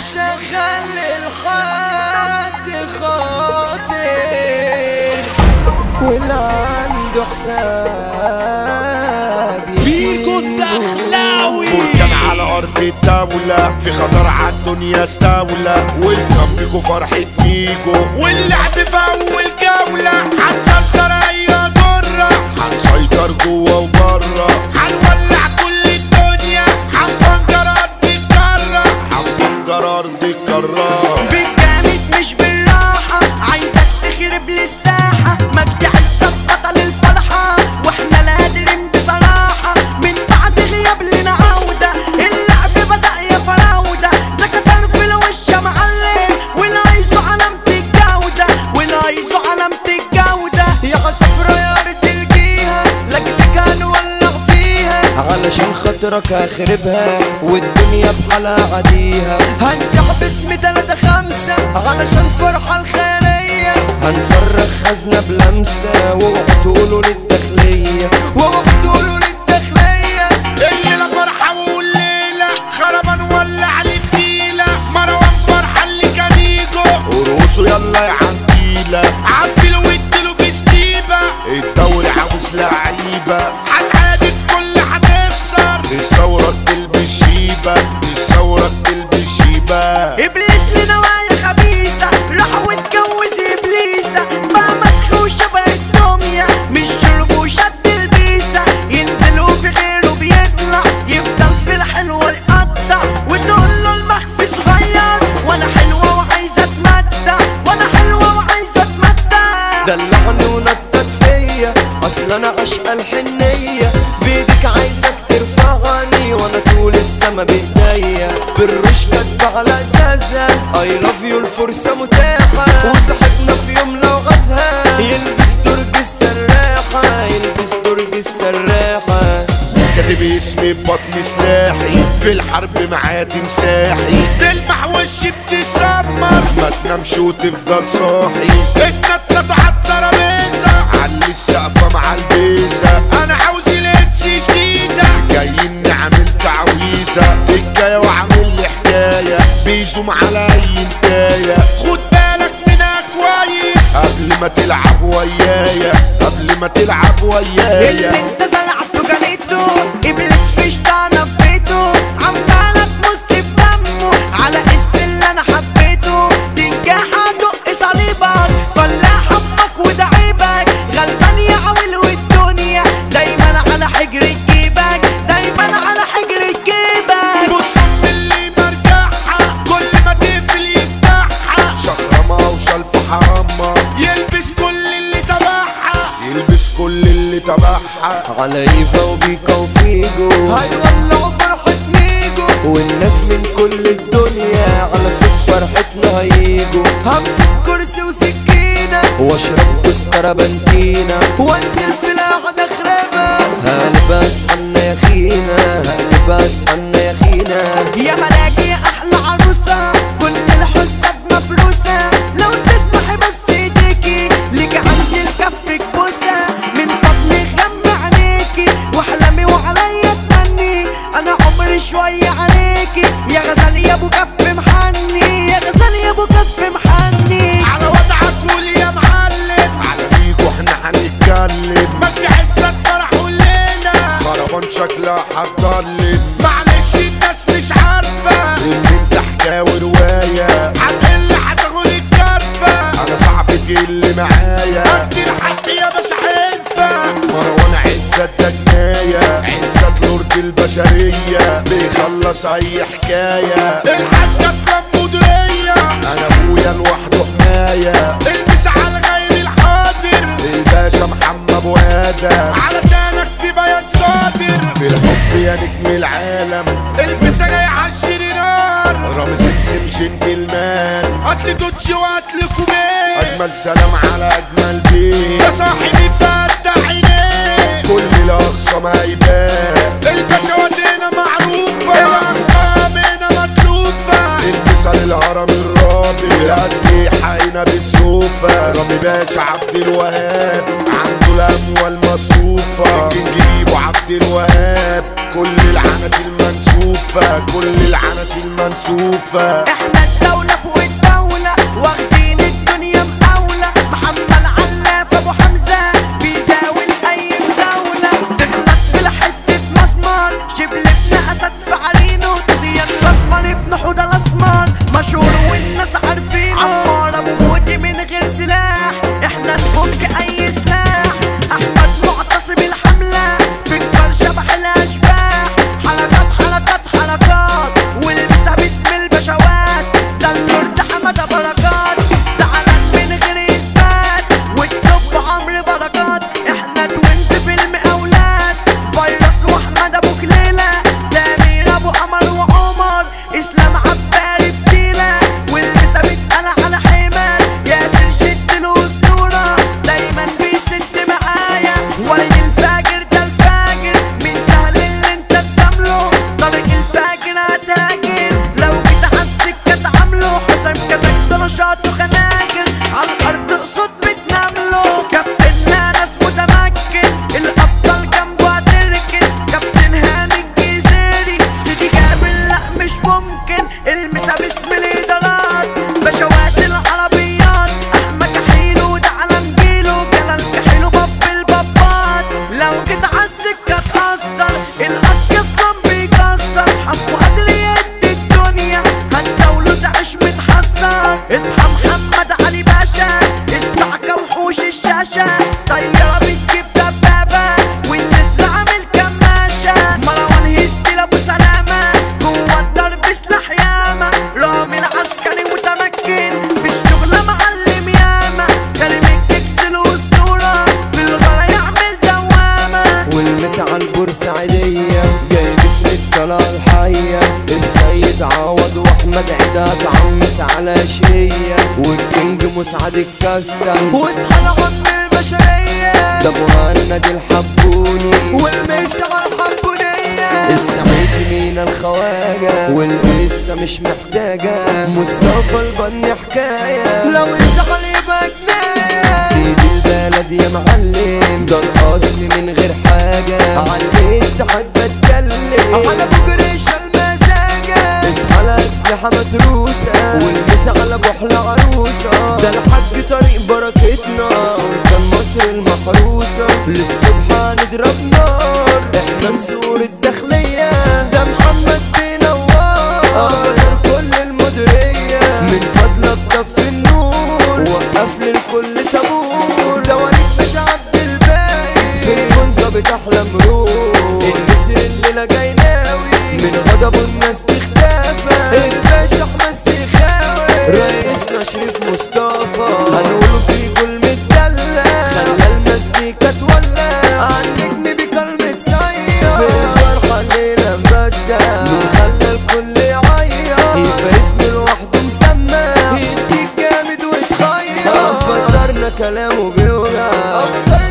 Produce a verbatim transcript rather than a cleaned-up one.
مش هخلي الحد خاطر واللي عنده حساب فيكو الدخلاوي بركان على ارض الدولة في خطر عالدنيا استولى والكم بيكو فرحة ميجو واللعب في اول جولة هنسلسل اي ضرة هنسيطر جوا وبره هنولع كل الدنيا هنفجر ارض الكرة هنفجر ارض الكرة بالجامد مش بالراحة عايزك تخرب للساحة مجدي عزت بطل الفرحة واحنا نادرين بصراحة من بعد غياب لنا عودة اللعب بدأ يا فراودة ده كتر في الوش يا معلم ونعيزه علامة الجودة ونعيزه علامة الجودة يا صفرا يا ارض الجيهة لجلك هنولع فيها علشان خاطرك هخربها والدنيا بحالها عاديها هنزح باسم تلاتة خمسة علشان فرحة الخيرية هنفرغ خزنة بلمسة واوعوا تقولوا للداخلية واوعوا تقولوا للداخلية الليلة فرحة والليلة خربان ولع الفتيلة مروان فرحة اللي كان يجو ورقصوا يلا يا عبديلة عبديله واديله في سكيبة الدوري عاوز لعيبة هنعادي الكل هنخسر الثورة تلبس شيبة الثورة تلبس شيبة ابليس لنوايا خبيثة راح واتجوز ابليسة بقى مسخ وشبه الدمية مش شرب وشد البيسة ينزلوا في غيره بيطلع يفضل في الحلوة يقطع وتقول له المخفي صغير وانا حلوة وعايزة اتمتع وانا حلوة وعايزة اتمتع دلعني ونطط فيا اصل انا عشقة الحنية بيدك عايزك ترفعني وانا طول السما بايديا بالرش كاتبة على اساسها اي لاف يو الفرصة متاحة وصاحبنا في يوم لو غزها يلبس درج السراحة يلبس درج السراحة كاتب اسمي ببطن سلاحي في الحرب معايا تمساحي تلمح وشي بتسمر ما تنامش وتفضل صاحي اتنطط عالترابيزة علي السقفة مع البيزة انا عاوز لبس جديدة جايين نعمل تعويذة الجاية وعامل لي حكاية بيزوم على اي انتاية خد بالك منها كويس قبل ما تلعب ويايا قبل ما تلعب ويايا اللي انت زرعته جنيته ابليس في شطانة في بيته عمالك مص في دمه على قس اللي انا حبيته تنجح ادق صليبك طلع حبك وده عيبك غلبان يا عويل والدنيا دايما على حجر جيبك دايما على حجر جيبك بص من اللي مرجعها كل ما تقفل يفتحها شخرمة وشلف حرامة يلبس كل اللي تبعها يلبس كل اللي تبعها على ايفا وبيكا وفيجو هيولعوا فرحة ميجو والناس من كل الدنيا على صوت فرحتنا هيجوا همسك كرسي وسكينة واشرب تذكرة بنتينا وانزل في القعدة خرابة هلبس حنا يا خينا هلبس حنا يا خينا يا ملاكي يا احلى عروسة كل الحساب مفروسة لو تسمحي بس ايديكي ليكي عندي الكفك بوسة من فضلك غمى عينيكي واحلمي وعليا تهني انا عمري شوية عليكي يا غزال يا ابو كف محني يا غزال يا ابو كف محني على وضعك قول يا معلم على بيكو احنا هنتكلم ما تحسك فرح الليلة خربان شكلها هتضلم معلش الناس مش عارفة ان انت حكاوي رواية هتقل هتاخد الكرفة انا صعب تقل معايا ادي الحق يا باشا حلفة مروان عزت ده جناية عزت لورد البشرية بيخلص اي حكاية الحاج اسلام مديرية انا ابويا لوحده حماية البس على الغير الحاضر الباشا محمد ابو ادم علشانك في بيان صادر بالحب يا نجم العالم البس جاي عالشير نار رامي سمسم جنتلمان هاتلي دوتشي وهاتلي كوبين اجمل سلام على اجمل بيت يا صاحبي فتح عينيك كل الاقصى ما يبان الباشا ودينا معروفة الاقصى هنا متلوفة البسها للهرم الرابع الاسلحة هنا بالسوفة رامي باشا عبد الوهاب عنده الاموال مصروفة الجنجيب وعبد الوهاب كل العنات المنسوفة كل العنات المنسوفة احنا باشا، طيارة بتجيب دبابة والنسر عامل كماشة، مروان هيستي لابو سلامة جوا الضرب سلاح ياما، رامي العسكري متمكن في الشغل معلم ياما، كريم الكيكس الأسطورة في الغلا يعمل دوامة. والمسا على البورسعيدية جاي باسم الطلعة الحية، السيد عوض واحمد عداد عمس على شية، والكينج مسعد الكاستن واصحى لعم البشرية ده مهند الحبوني، والمسا على الحبونية السعيد مينا الخواجة والقصة مش محتاجة، مصطفى البني حكاية لو يزعل يبقى جناية، سيد البلد يا معلم ده الأصل من غير حاجة، عليك تحب اتكلم على ابو جريش المزاجة، اصحى على اسلحة متروسة والمسا على بحلة عروسة، ده الحاج طريق بركتنا سلطان مصر المحروسة، للصبح هنضرب نار احنا نسور الداخلية، ده محمد بينوار قدر كل المديرية، من فضلك طفي النور وقف للكل طابور، ده وليد باشا عبد الباقي في الكون ظابط احلى مرور، النسر الليلة جاي ناوي من غضبه الناس تختفى، الباشا احمد سيخاوي رئيسنا شريف مصطفى، هنقوله في كل متدلع خلى المزيكا تولع، عالنجم بكلمة سيا في الفرحة الليلة مبدع، من خلى الكل يعيط يبقى اسم لوحده مسمى، يديك جامد ويتخير، قدرنا كلامه بيوجع